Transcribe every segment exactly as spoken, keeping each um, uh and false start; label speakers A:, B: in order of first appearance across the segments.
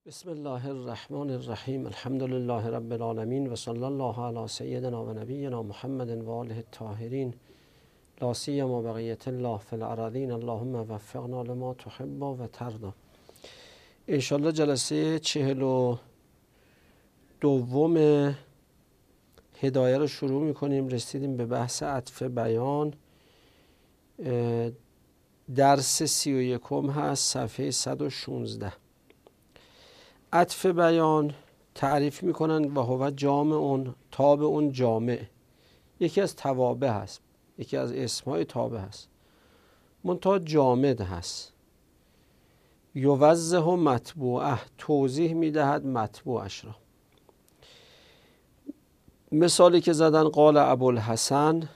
A: بسم الله الرحمن الرحیم. الحمد لله رب العالمین و صلی الله علی سیدنا و نبینا محمد و آله الطاهرین، لا سیما بقیة الله فی الارضین. اللهم وفقنا لما تحب و ترضی. انشاءالله جلسه چهل و دوم هدایه رو شروع میکنیم. رسیدیم به بحث عطف بیان. درس سی و یکم هست، صفحه صد و شانزده. عطف بیان تعریف میکنن و هو جامع اون تابع اون جامع، یکی از توابع هست، یکی از اسمهای تابع هست، منتها جامد هست. یوضح مطبوعه، توضیح میدهد مطبوعش را. مثالی که زدن قال ابوالحسن،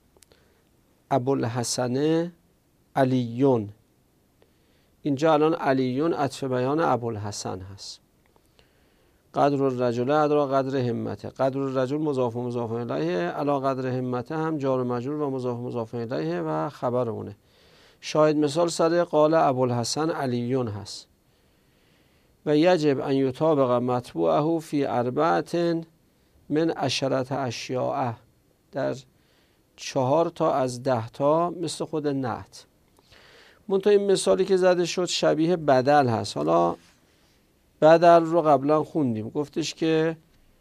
A: ابوالحسن علیون. اینجا الان علیون عطف بیان ابوالحسن هست. قدر الرجل ادرا قدر همته، قدر الرجل مضاف و مضاف الیه، علی قدر همته هم جار و مجرور و مضاف و مضاف الیه و خبر اونه. شاهد مثال سر قال ابوالحسن علیون هست. و یجب ان یطابق مطبوعه فی اربعت من عشرة اشیاء، در چهار تا از ده تا مثل خود نعت. منتها این مثالی که زده شد شبیه بدل هست. حالا بدل رو قبلا خوندیم، گفتش که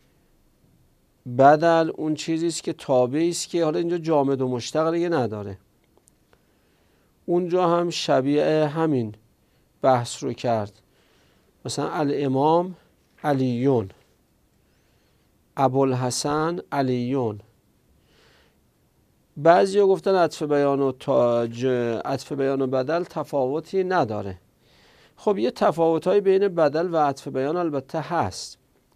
A: بدل اون چیزی است که تابعی است که حالا اینجا جامد و مشتق دیگه نداره. اونجا هم شبیه همین بحث رو کرد. مثلا الامام علیون، ابوالحسن علیون. بعضیا گفتن عطف بیان و تاج عطف بیان و بدل تفاوتی نداره. خب یه تفاوت‌های بین بدل و عطف بیان البته هست.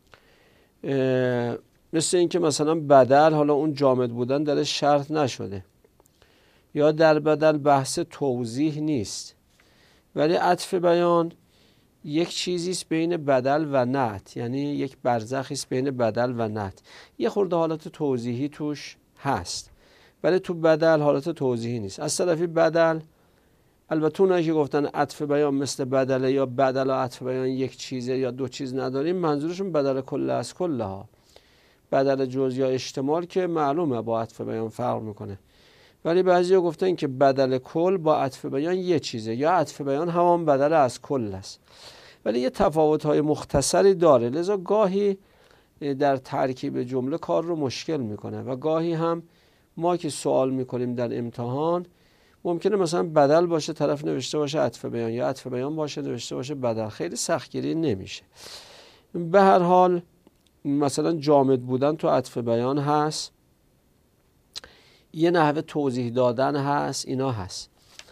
A: مثل اینکه مثلا بدل حالا اون جامد بودن درش شرط نشده، یا در بدل بحث توضیح نیست، ولی عطف بیان یک چیزی است بین بدل و نعت، یعنی یک برزخی است بین بدل و نعت. یه خورده حالت توضیحی توش هست، ولی تو بدل حالت توضیحی نیست. از طرفی بدل، البته اونایی که گفتن عطف بیان مثل بدله یا بدل و عطف بیان یک چیزه یا دو چیز نداریم، منظورشون بدل کل از کله ها. بدل جز یا اشتمال که معلومه با عطف بیان فرق میکنه، ولی بعضیا گفتن که بدل کل با عطف بیان یک چیزه، یا عطف بیان همان بدل از کل است، ولی یه تفاوت‌های مختصری داره. لذا گاهی در ترکیب جمله کار رو مشکل میکنه و گاهی هم ما که سوال میکنیم در امتحان ممکنه مثلا بدل باشه طرف نوشته باشه عطف بیان، یا عطف بیان باشه نوشته باشه بدل، خیلی سختگیری نمیشه. به هر حال مثلا جامد بودن تو عطف بیان هست، یه نحوه توضیح دادن هست، اینا هست.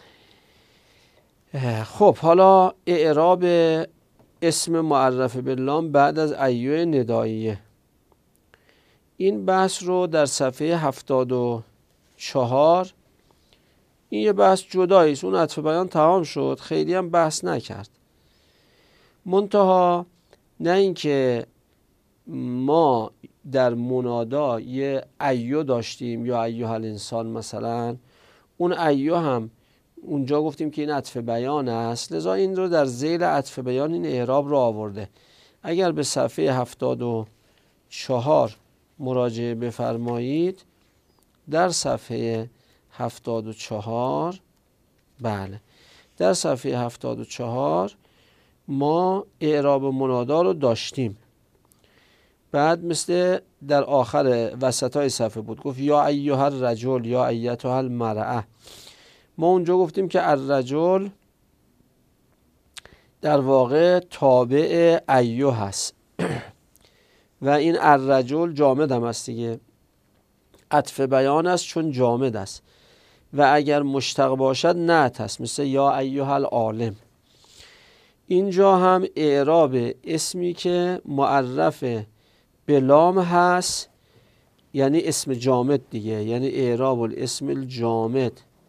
A: خب حالا اعراب اسم معرف باللام بعد از ایو نداییه. این بحث رو در صفحه هفتاد و چهار، این یه بحث جدایی است. اون عطف بیان تمام شد، خیلی هم بحث نکرد. منتها نه اینکه ما در منادا یه ایو داشتیم یا ایها الانسان مثلا، اون ایو هم اونجا گفتیم که این عطف بیان است، لذا این رو در ذیل عطف بیان این اعراب رو آورده. اگر به صفحه هفتاد و چهار مراجعه بفرمایید، در صفحه هفتاد و چهار، بله در صفحه هفتاد و چهار ما اعراب منادا رو داشتیم. بعد مثل در آخر وسطای صفحه بود، گفت یا ایها الرجل یا ایتها المرأه. ما اونجا گفتیم که الرجل در واقع تابع ایو هست و این الرجل جامد هم است دیگه، عطف بیان است چون جامد است، و اگر مشتق باشد نعت است، مثل یا ایها العالم. اینجا هم اعراب اسمی که معرف بلام هست، یعنی اسم جامد دیگه، یعنی اعراب الاسم الجامد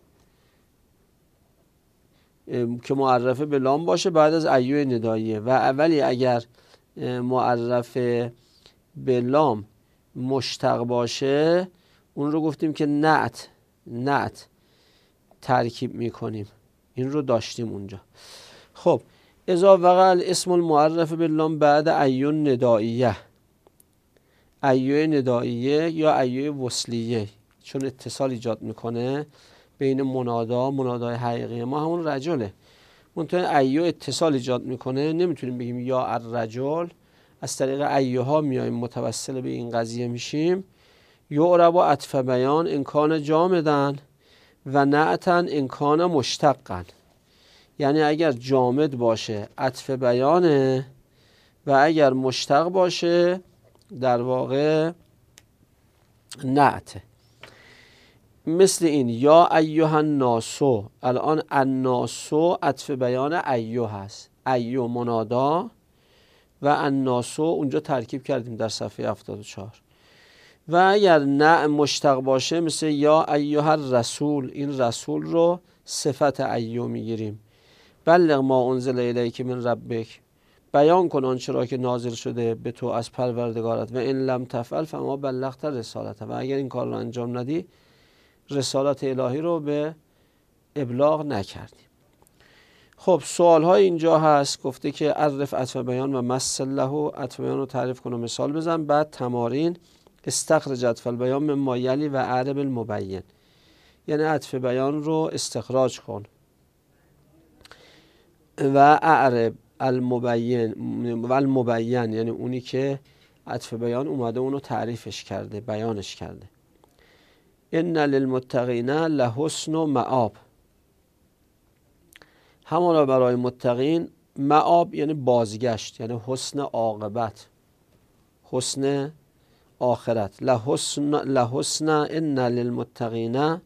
A: که معرف بلام باشه بعد از ایو نداییه. و اولی اگر معرف بلام مشتق باشه، اون رو گفتیم که نعت نعت ترکیب میکنیم. این رو داشتیم اونجا. خب اذا وقع الاسم المعرف باللام بعد ایون ندائیه، ایون ندائیه یا ایون وصلیه، چون اتصال ایجاد میکنه بین منادا، منادای حقیقی ما همون رجله، منتها ایو اتصال ایجاد میکنه، نمیتونیم بگیم یا الرجل، از طریق ایوها میایم متوسل به این قضیه میشیم. یعرب عطف بیان انکان جامدن و نعتن انکان مشتقن، یعنی اگر جامد باشه عطف بیانه و اگر مشتق باشه در واقع نعته. مثل این یا ایها الناسو، الان الناسو عطف بیان ایو هست، ایو منادا و الناسو اونجا ترکیب کردیم در صفحه هفتاد و چهار. و اگر نه مشتق باشه مثل یا ایها الرسول، این رسول رو صفت ایو میگیریم. بلغ ما انزل الیک من ربک، بیان کن آنچه را که نازل شده به تو از پروردگارت، و ان لم تفعل فما بلغت رسالته، و اگر این کار رو انجام ندی رسالت الهی رو به ابلاغ نکردیم. خب سوال های اینجا هست، گفته که عرف عطف بیان و مثل له، عطف بیان رو تعریف کن و مثال بزن. بعد تمارین، استخرج عطف البیان من ما یلی و اعرب المبین، یعنی عطف بیان رو استخراج کن و اعرب المبین و المبین، یعنی اونی که عطف بیان اومده اونو تعریفش کرده، بیانش کرده. ان للمتقین لحسن مآب، همانا برای متقین، مآب یعنی بازگشت، یعنی حسن عاقبت، حسن آخرت. لحسن لحسن ان للمتقین،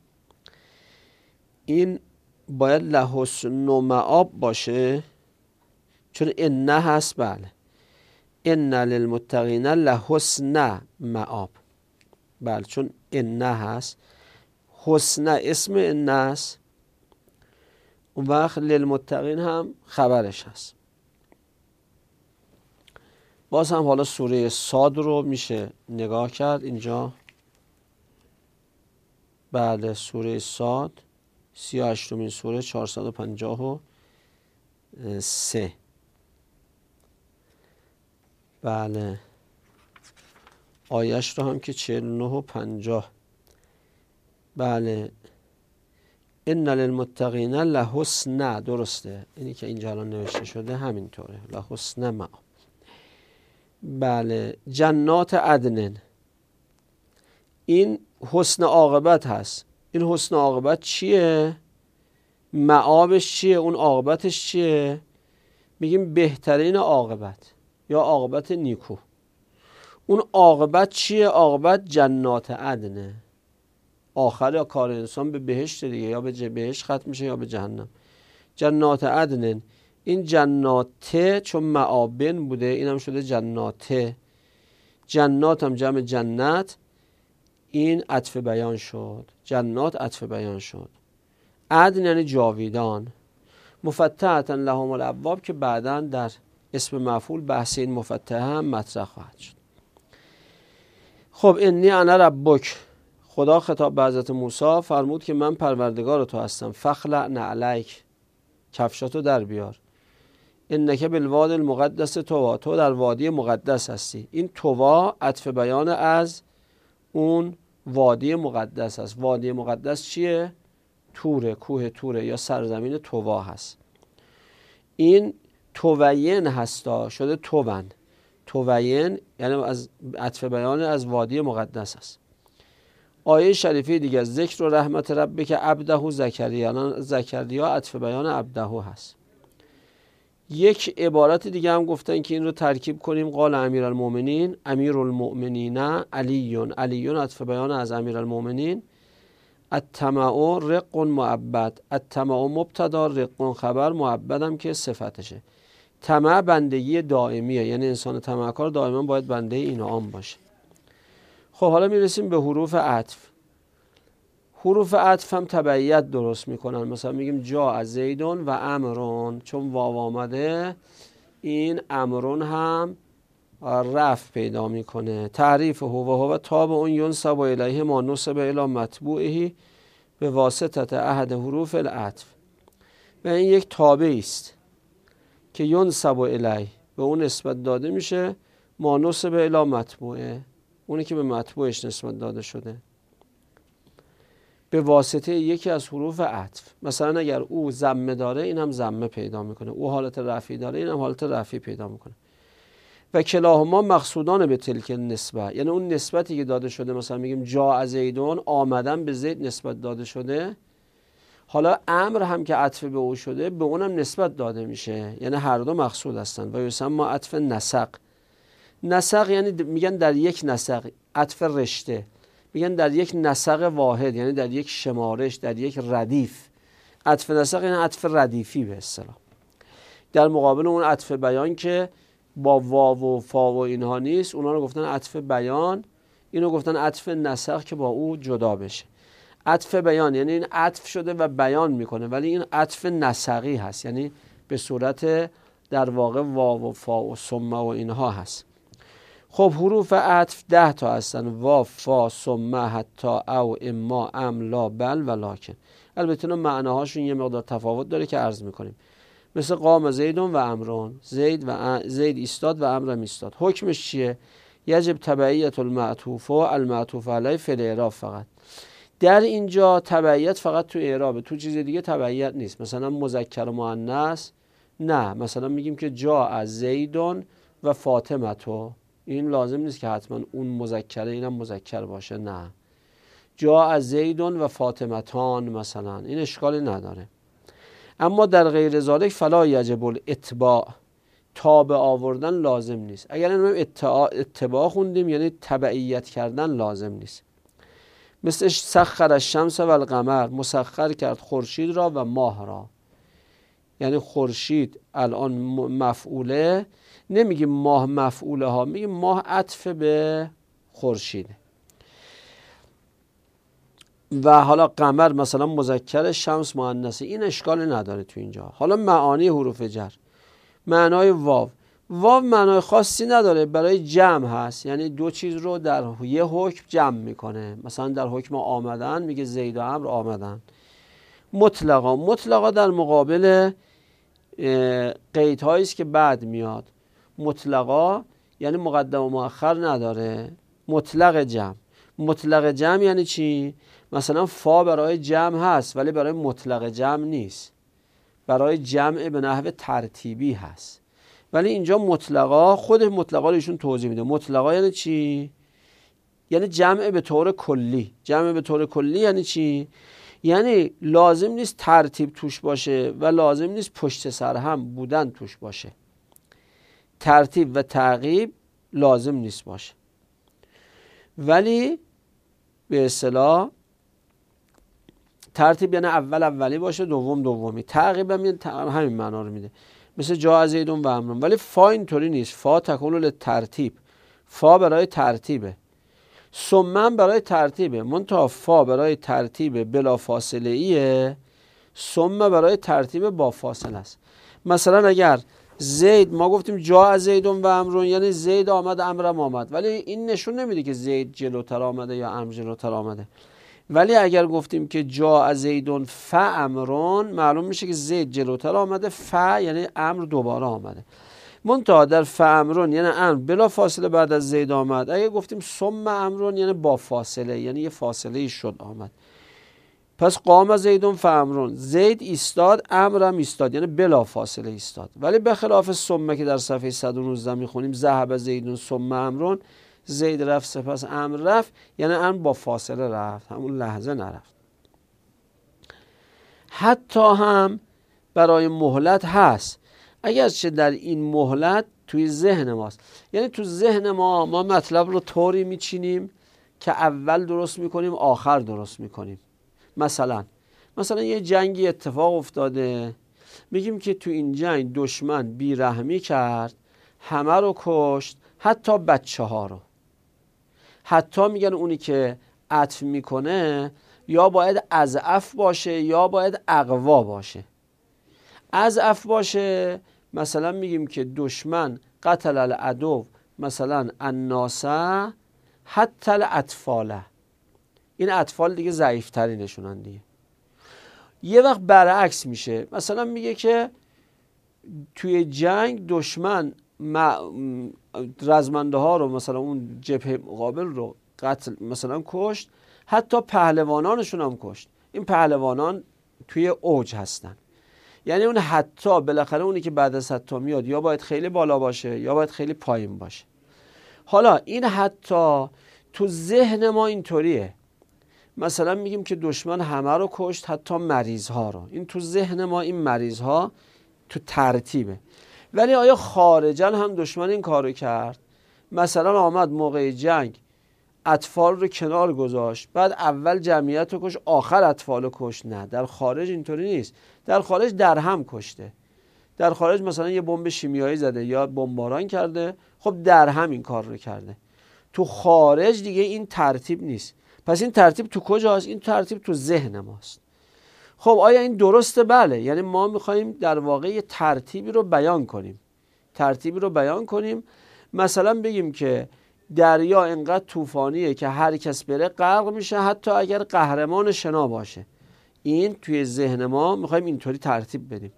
A: این باید لحسن مآب باشه چون ان هست. بله، ان للمتقین لحسن مآب، بله چون ان هست، حسن اسم ان هست، اون وقت للمتقین هم خبرش هست. باز هم حالا سوره صاد رو میشه نگاه کرد اینجا. بله سوره صاد سی و هشتمین سوره چهارصد و پنجاه و سه. بله آیش رو هم که چهل و نه و پنجاه. بله ان للمتقین لحسن، درسته، اینی که اینجا الان نوشته شده همینطوره، لحسن مآب. بله جنات عدن، این حسن عاقبت هست. این حسن عاقبت چیه؟ مآبش چیه؟ اون عاقبتش چیه؟ میگیم بهترین عاقبت یا عاقبت نیکو. اون عاقبت چیه؟ عاقبت جنات عدنه، آخر کار انسان به بهشت دیگه، یا به بهشت ختم میشه یا به جهنم. جنات عدن، این جنات چون معابن بوده اینم شده جنات، جنات هم جمع جنت، این عطف بیان شد، جنات عطف بیان شد. عدن یعنی جاویدان. مفتحة لهم الابواب که بعداً در اسم مفعول بحث این مفتحه هم مطرح خواهد شد. خب انی انا ربک، خدا خطاب به حضرت موسی فرمود که من پروردگار تو هستم. فخلع نعلیک، کفشاتو در بیار. انک بالوادی المقدس طوی، تو در وادی مقدس هستی. این طوی عطف بیان از اون وادی مقدس است. وادی مقدس چیه؟ توره، کوه توره یا سرزمین طوی هست. این توین هستا، شده توون. توین یعنی از عطف بیان از وادی مقدس است. آیه شریفه دیگه، ذکر و رحمت ربک که عبده زکریا، زکریا عطف بیان عبده هست. یک عبارت دیگه هم گفتن که این رو ترکیب کنیم، قال امیرالمؤمنین، امیرالمؤمنین علیون، علیون عطف بیان از امیرالمؤمنین. الطمع رق معبد، الطمع مبتدا، رق خبر، معبد هم که صفتشه. طمع بندگی دائمیه، یعنی انسان طمعکار دائما باید بنده اینعام باشه. خب حالا میرسیم به حروف عطف. حروف عطف هم تبعیت درست میکنن. مثلا میگیم جا از زیدون و امرون، چون واو آمده این امرون هم رفع پیدا میکنه. تعریف هو و هو تابع اون ینسب الیه ما نسب الی متبوعه به واسطه احد حروف العطف، و این یک تابعی است که ینسب الیه، به اون نسبت داده میشه، ما نسب الی متبوعه، اونی که به متبوعش نسبت داده شده، به واسطه یکی از حروف عطف. مثلا اگر او ضمه داره این هم ضمه پیدا میکنه، او حالت رفعی داره این هم حالت رفعی پیدا میکنه. و کلاهما مقصودان به تلک نسبت، یعنی اون نسبتی که داده شده، مثلا میگیم جاء زیدون، آمدن به زید نسبت داده شده، حالا امر هم که عطف به او شده به اونم نسبت داده میشه، یعنی هر دو مقصود هستن. و یسمى عطف نسق. نسق یعنی میگن در یک نسق، عطف رشته، میگن در یک نسق واحد، یعنی در یک شمارش، در یک ردیف. عطف نسق یعنی عطف ردیفی به اصطلاح، در مقابل اون عطف بیان که با واو و فا و اینها نیست، اونا رو گفتن عطف بیان، اینو گفتن عطف نسق که با او جدا بشه. عطف بیان یعنی این عطف شده و بیان میکنه، ولی این عطف نسقی هست، یعنی به صورت در واقع واو و فا و ثم و اینها هست. خب حروف عطف ده تا هستن، واو، فا، ثم، حتی، او، اما، ام، لا، بل و لاکن. البته معناهاشون یه مقدار تفاوت داره که عرض میکنیم. مثل قام زیدون و امرون، زید و زید ایستاد و امرم ایستاد. حکمش چیه؟ یجب تبعیت المعطوف و المعطوف علیه فی الاعراب فقط. در اینجا تبعیت فقط تو اعرابه، تو چیز دیگه تبعیت نیست. مثلا مذکر و مؤنث نه، مثلا میگیم که جاء زیدون و فاطمه تو، این لازم نیست که حتما اون مذکره اینم مذکر باشه، نه. جاء زیدون و فاطمتان مثلا، این اشکالی نداره. اما در غیر ذالک فلا یجب الاتباع، تابع آوردن لازم نیست. اگر اینو اتباع خوندیم یعنی تبعیت کردن لازم نیست. مثل سخر الشمس و القمر، مسخر کرد خورشید را و ماه را، یعنی خورشید الان مفعوله، نمیگیم ماه مفعوله ها، میگیم ماه عطف به خورشید. و حالا قمر مثلا مذکر، شمس مؤنثه، این اشکال نداره تو اینجا. حالا معانی حروف جر، معنای واو، واو معنای خاصی نداره، برای جمع هست، یعنی دو چیز رو در یه حکم جمع میکنه. مثلا در حکم آمدن میگه زید و عمرو آمدن. مطلقا، مطلقا در مقابل قیدهایی است که بعد میاد. مطلقا یعنی مقدم و مؤخر نداره، مطلق جمع. مطلق جمع یعنی چی؟ مثلا فا برای جمع هست ولی برای مطلق جمع نیست، برای جمع به نحو ترتیبی هست. ولی اینجا مطلقا، خود مطلقا رو ایشون توضیح میده. مطلقا یعنی چی؟ یعنی جمع به طور کلی. جمع به طور کلی یعنی چی؟ یعنی لازم نیست ترتیب توش باشه و لازم نیست پشت سر هم بودن توش باشه. ترتیب و تعقیب لازم نیست باشه، ولی به اصطلاح ترتیب یعنی اول اولی باشه، دوم دومی. تعقیب هم یعنی همین معنا رو میده، مثل جاء زیدون و امرون. ولی فا اینطوری نیست، فا تکون للترتیب، فا برای ترتیبه. ثم برای ترتیبه، منتها فا برای ترتیب بلا فاصله ایه، ثم برای ترتیب با فاصله است. مثلا اگر زید، ما گفتیم جاء زیدون و امرون، یعنی زید آمد امرم آمد، ولی این نشون نمیده که زید جلوتر آمده یا امر جلوتر آمده. ولی اگر گفتیم که جاء زیدون فامرون، معلوم میشه که زید جلوتر آمده، ف یعنی امر دوباره آمده. منتها در فامرون یعنی امر بلا فاصله بعد از زید آمد. اگر گفتیم ثم امرون یعنی با فاصله، یعنی یه فاصله شد آمد. پس قام زیدون فامرون، زید ایستاد، امرم ایستاد، یعنی بلا فاصله ایستاد. ولی به خلاف ثم که در صفحه صد و نوزده میخونیم ذهب زیدون ثم امرون، زید رفت سپس امر رفت، یعنی امر با فاصله رفت، همون لحظه نرفت. حتی هم برای مهلت هست، اگرچه در این مهلت توی ذهن ماست. یعنی تو ذهن ما ما مطلب رو طوری میچینیم که اول درست میکنیم آخر درست میکنیم. مثلا مثلا یه جنگی اتفاق افتاده، میگیم که تو این جنگ دشمن بیرحمی کرد، همه رو کشت، حتی بچه ها رو. حتی میگن اونی که عطف میکنه یا باید اضعف باشه یا باید اقوا باشه. اضعف باشه مثلا میگیم که دشمن قتل العدو مثلا الناس حتی الاطفال، این اطفال دیگه ضعیف ترینشونن دیگه. یه وقت برعکس میشه، مثلا میگه که توی جنگ دشمن رزمنده ها رو مثلا اون جبهه مقابل رو قتل مثلا کشت، حتی پهلوانانشون هم کشت. این پهلوانان توی اوج هستن، یعنی اون حتی بالاخره اونی که بعد از حتی میاد یا باید خیلی بالا باشه یا باید خیلی پایین باشه. حالا این حتی تو ذهن ما اینطوریه، مثلا میگیم که دشمن همه رو کشت حتی مریض ها رو، این تو ذهن ما این مریض ها تو ترتیبه. ولی آیا خارجا هم دشمن این کارو کرد؟ مثلا آمد موقع جنگ اطفال رو کنار گذاشت، بعد اول جمعیت رو کشت آخر اطفال رو کشت؟ نه، در خارج اینطوری نیست. در خارج در هم کشته. در خارج مثلا یه بمب شیمیایی زده یا بمباران کرده، خب در هم این کار رو کرده. تو خارج دیگه این ترتیب نیست. پس این ترتیب تو کجاست؟ این ترتیب تو ذهن ماست. خب آیا این درسته؟ بله. یعنی ما میخواییم در واقع یه ترتیبی رو بیان کنیم. ترتیبی رو بیان کنیم. مثلا بگیم که دریا انقدر طوفانیه که هر کس بره غرق میشه، حتی اگر قهرمان شنا باشه. این توی ذهن ما میخوایم اینطوری ترتیب بدیم.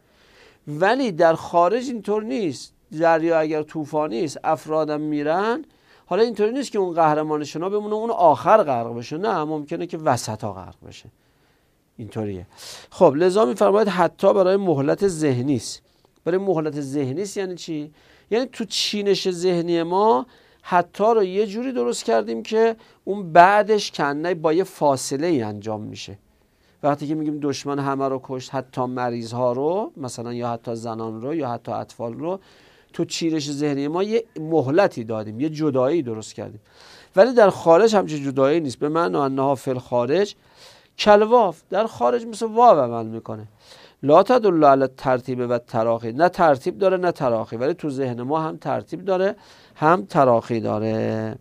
A: ولی در خارج اینطور نیست. دریا اگر طوفانی است افرادم میرن، حالا اینطوری نیست که اون قهرمان شنا بمونه اون آخر غرق بشه، نه، ممکنه که وسطا غرق بشه. اینطوریه. خب لذا میفرماید حتی برای مهلت ذهنی است. برای مهلت ذهنی است یعنی چی؟ یعنی تو چینش ذهنی ما حتی رو یه جوری درست کردیم که اون بعدش کنه با یه فاصله ای انجام میشه. وقتی که میگیم دشمن همه رو کشت حتی مریض ها رو مثلا، یا حتی زنان رو یا حتی اطفال رو، تو چیرش ذهنی ما یه مهلتی دادیم، یه جدایی درست کردیم. ولی در خارج همچین جدایی نیست. به معنی انها فی الخارج کلواف، در خارج مثل واو عمل میکنه. لا تدل علی ترتیب و تراخی، نه ترتیب داره نه تراخی، ولی تو ذهن ما هم ترتیب داره هم تراخی داره.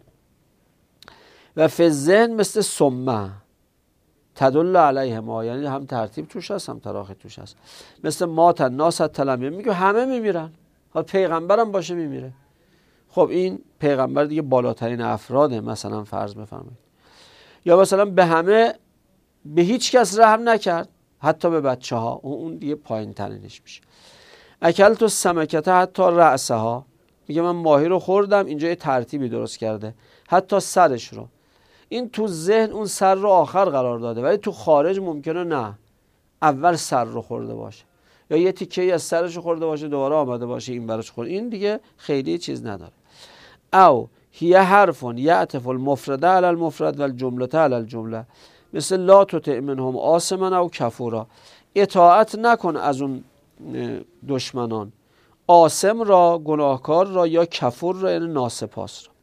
A: و فی الذهن مثل ثم تدل علیه ما، یعنی هم ترتیب توش هست هم تراخی توش هست. مثل مات الناس تلمیه، میگه همه میمیرن، ها پیغمبرم باشه میمیره. خب این پیغمبر دیگه بالاترین افراده، مثلا فرض بفرمایید. یا مثلا به همه، به هیچ کس رحم نکرد حتی به بچه ها، اون دیگه پایین ترینش میشه. اکلت السمکته حتی رأسه ها، میگه من ماهی رو خوردم، اینجا یه ترتیبی درست کرده حتی سرش رو. این تو ذهن اون سر رو آخر قرار داده، ولی تو خارج ممکنه نه، اول سر رو خورده باشه یا یه تیکه‌ای از سرش رو خورده باشه دوباره آمده باشه این برش خورد. این دیگه خیلی چیز نداره. او هی حرفون یعطف المفرد علی المفرد و الجمله علی الجمله، مثل لا تطع منهم آثما او کفورا، اطاعت نکن از اون دشمنان، آثم را گناهکار را یا کفور را یعنی ناسپاس را.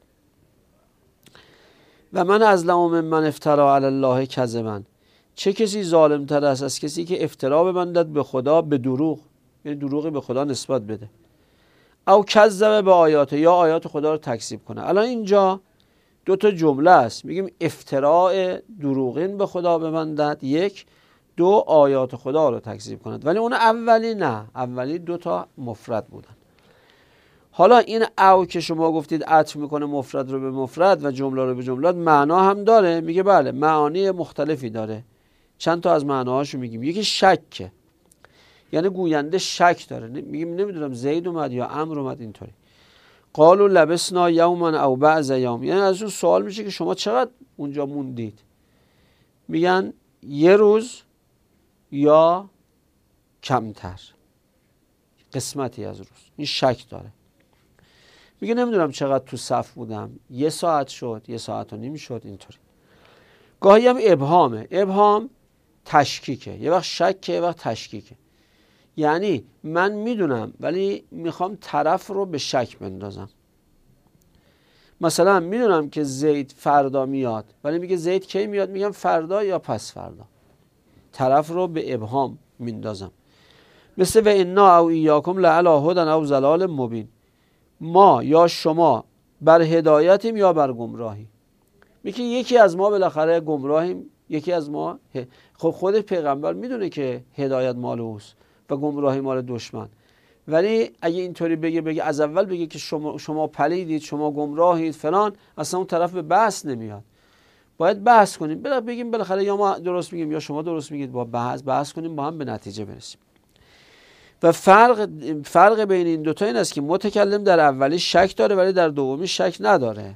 A: و من ازلم ممن افترا علی الله کذبا، چه کسی ظالم تر است از کسی که افترا ببندد به خدا به دروغ، یعنی دروغی به خدا نسبت بده. او کذب به آیات، یا آیات خدا رو تکذیب کنه. الان اینجا دو تا جمله است، میگیم افتراء دروغین به خدا ببندد یک، دو آیات خدا رو تکذیب کند. ولی اون اولی نه، اولی دو تا مفرد بودن. حالا این او که شما گفتید عطف میکنه مفرد رو به مفرد و جمله رو به جمله، معنا هم داره. میگه بله معانی مختلفی داره. چند تا از معناهاشو میگیم. یکی شکه، یعنی گوینده شک داره، میگیم نمیدونم زید اومد یا عمرو اومد اینطوری. قالوا لبسنا یوما او بعض یوم، یعنی از اون سوال میشه که شما چقدر اونجا موندید، میگن یه روز یا کمتر، قسمتی از روز. این شک داره. میگه نمیدونم چقدر تو صف بودم، یه ساعت شد، یه ساعت و نیم شد، اینطوری. گاهی هم ابهامه. ابهام تشکیکه، یه وقت شکه یه وقت تشکیکه. یعنی من میدونم ولی میخوام طرف رو به شک بندازم. مثلا میدونم که زید فردا میاد ولی میگه زید کی میاد، میگم فردا یا پس فردا. طرف رو به ابهام میندازم. مثل و انا او ایاکم لعلی هدی او ضلال مبین، ما یا شما بر هدایتیم یا بر گمراهی. میگه یکی از ما بالاخره گمراهیم، یکی از ما ه... خب خود پیغمبر میدونه که هدایت مال اوست و گمراهی مال دشمن، ولی اگه اینطوری بگه بگه از اول بگه که شما شما پلیدید، شما گمراهید فلان، اصلا اون طرف به بحث نمیاد. باید بحث کنیم، بلا بگیم بالاخره یا ما درست میگیم یا شما درست میگید، با بحث بحث کنیم با هم به نتیجه برسیم. و فرق فرق بین این دوتا این است که متکلم در اولی شک داره ولی در دومی شک نداره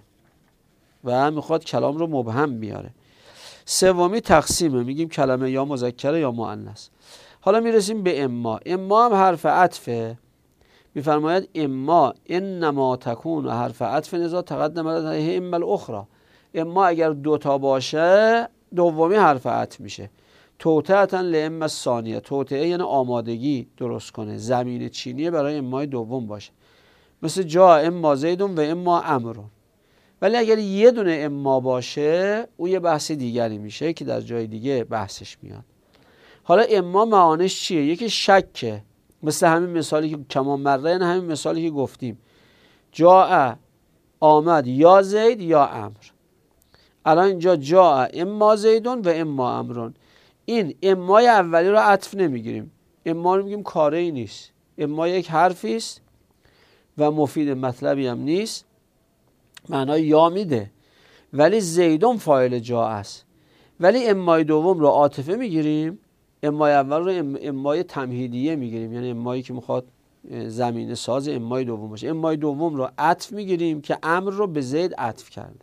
A: و میخواد کلام رو مبهم بیاره. سومی تقسیمه، میگیم کلمه یا مذکره یا مؤنث. حالا میرسیم به اما. اما هم حرف عطفه، میفرماید اما انما تکون و حرف عطف نزا تقدم علیه اما الاخرى. اما اگر دوتا باشه دومی حرف عطف میشه. توطئة لاما الثانیه، توطئه یعنی آمادگی درست کنه، زمین چینی برای امای دوم باشه، مثل جا اما زیدون و اما عمرون. ولی اگر یه دونه اما باشه او یه بحث دیگری میشه که در جای دیگه بحثش میاد. حالا اما معانیش چیه؟ یکی شکه، مثل همین مثالی که کمان مره، یعنی همین مثالی که گفتیم جا آمد یا زید یا عمر. الان اینجا جا اما زیدون و اما عمرون. این امای اولی رو عطف نمیگیریم، اما رو میگیم کاره ای نیست. اما یک حرفی است و مفید مطلبی هم نیست، معنای یا میده، ولی زیدون فاعل جا است. ولی امای دوم رو عاطفه میگیریم، امای اول رو امای تمهیدیه میگیریم، یعنی امایی که میخواد زمینه ساز امای دوم باشه. امای دوم رو عطف میگیریم که امر رو به زید عطف کرده.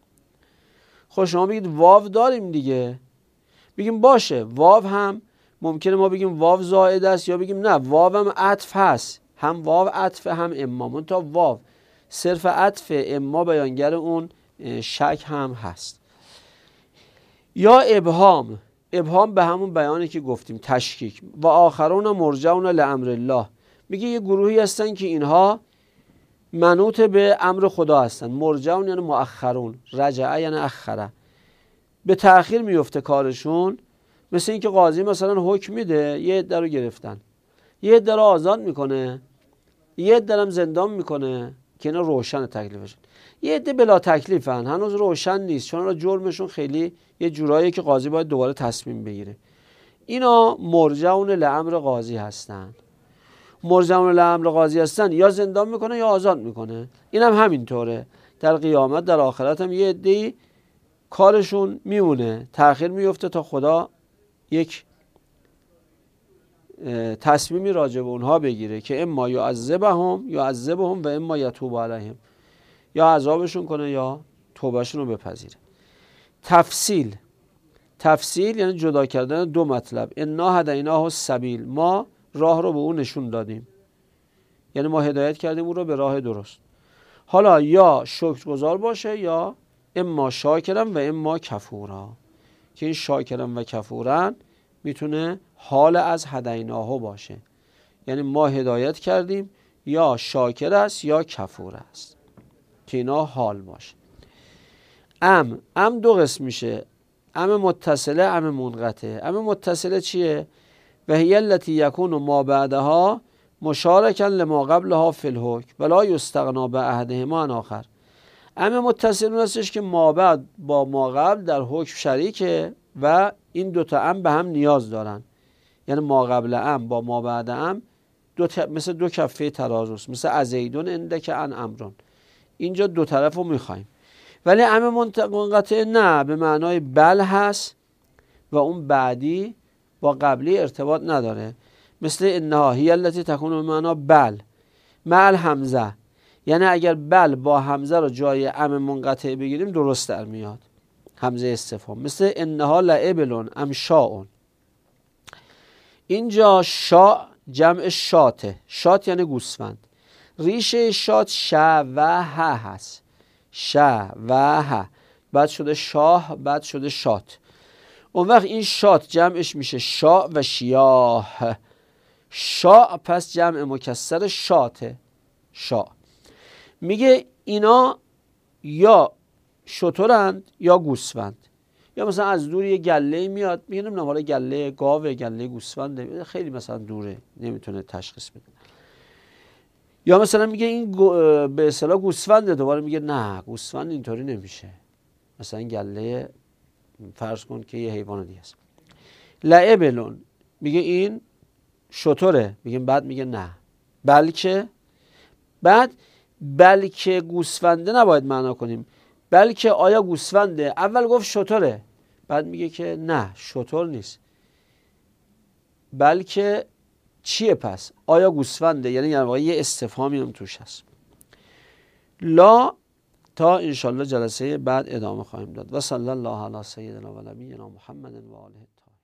A: خب شما بگید واو داریم دیگه، بگیم باشه واو هم ممکنه ما بگیم واو زائد است یا بگیم نه واو هم عطف هست، هم واو عطف هم اما، منتها واو صرف عطف اما بیانگر اون شک هم هست. یا ابهام، ابهام به همون بیانی که گفتیم تشکیک. و آخرون مرجعون لامر الله، میگه یه گروهی هستن که اینها منوط به امر خدا هستن. مرجعون یعنی مؤخرون، رجعه یعنی اخره، به تأخیر میفته کارشون. مثل این که قاضی مثلا حکم میده یه عده رو گرفتن، یه عده رو آزاد میکنه، یه عده هم زندان میکنه که اینا روشن تکلیفشون. یه عده بلا تکلیفن، هنوز روشن نیست، چون را جرمشون خیلی یه جورایی که قاضی باید دوباره تصمیم بگیره. اینا مرجعون لامر قاضی هستن. مرجعون لامر قاضی هستن، یا زندان میکنه یا آزاد میکنه. اینم هم همینطوره. در قیامت در آخرت هم یه عده کارشون میمونه، تأخیر میفته تا خدا یک تصمیمی راجع به اونها بگیره که اما یعذبهم یعذبهم و اما یتوب علیهم، یا عذابشون کنه یا توبهشون رو بپذیره. تفصیل، تفصیل یعنی جدا کردن دو مطلب. انا هدیناه السبیل، ما راه رو به اون نشون دادیم، یعنی ما هدایت کردیم اون رو به راه درست. حالا یا شکرگزار باشه یا اما شاکرن و اما کفورا، که این شاکرن و کفورن میتونه حال از هدیناه باشه، یعنی ما هدایت کردیم، یا شاکر است یا کفور است، که اینا حال باشه. ام ام دو قسم میشه، ام متصله، ام منقطعه. ام متصله چیه؟ و هی التی یکون ما بعدها مشارکا لما قبلها فی الحکم ولا یستغنا باحدهما عن آخر. ام متصل هستش که ما بعد با ما قبل در حکم شریکه و این دوتا ام به هم نیاز دارن، یعنی ما قبل ام با ما بعد ام دو ت... مثل دو کفه ترازوست، مثل ازیدون اندک ان امرون، اینجا دو طرف رو میخوایم. ولی ام منقطع نه، به معنای بل هست و اون بعدی با قبلی ارتباط نداره، مثل انها هی التی تکون به معنا بل مع الحمزه، یعنی اگر بل با حمزه رو جای ام منقطع بگیریم درست در میاد، حمزه استفهام، مثل انها لعبلون ام شاءون. اینجا شاء جمع شاته، شات یعنی گوسفند، ریشه شات ش و ه هست، ش و ه، بعد شده شاه، بعد شده شات. اون وقت این شات جمعش میشه شاء و شیاه. شاء پس جمع مکسر شاته، شاء. میگه اینا یا شترند یا گوسفند، یا مثلا از دور یه گله میاد، میگه نمیدونم حالا گله گاوه گله گوسفنده، خیلی مثلا دوره نمیتونه تشخیص بده. یا مثلا میگه این به اصطلاح گوسفنده، دوباره میگه نه گوسفند اینطوری نمیشه، مثلا گله فرض کن که یه حیوان دیگه است. لعبلون میگه این شتره، میگه بعد میگه نه بلکه، بعد بلکه گوسفنده نباید معنا کنیم، بلکه آیا گوسفنده، اول گفت شتره بعد میگه که نه شتر نیست، بلکه چیه پس؟ آیا گوسفنده؟ یعنی در واقع یه استفهامی هم توش هست. لا تا انشالله جلسه بعد ادامه خواهیم داد. و صلی الله علی سیدنا و نبینا محمد و آله.